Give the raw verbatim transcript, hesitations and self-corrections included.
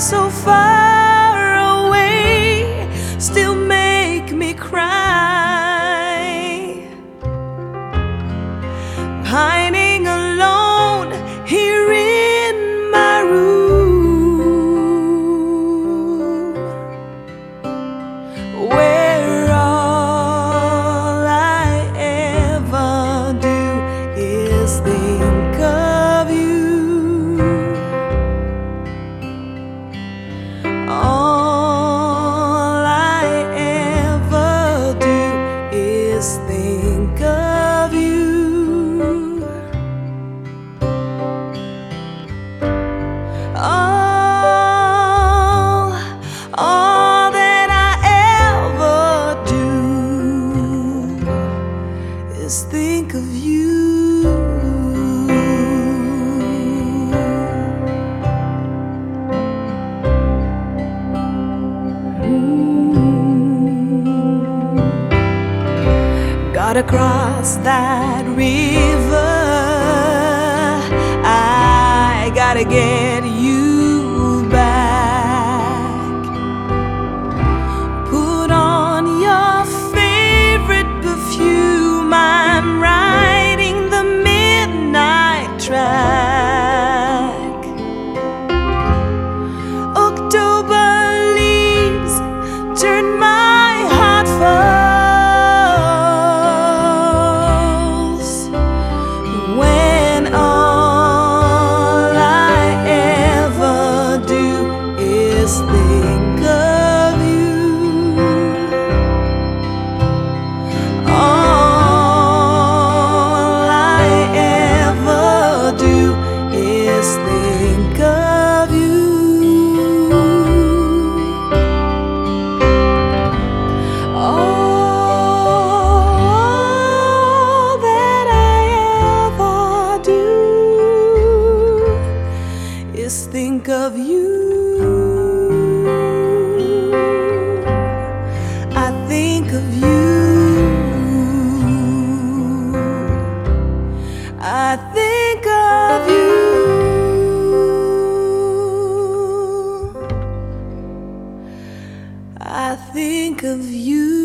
so far away still make me cry. Pining alone here in my room, where all I ever do is think of you. All I ever do is think of you. All, all that I ever do is think of you. Gotta cross that river, I gotta get you back. Put on your favorite perfume, I'm riding the midnight track. October leaves turn my heart full. Think of you. All I ever do is think of you. All that I ever do is think of you. I think of you. I think of you. I think of you.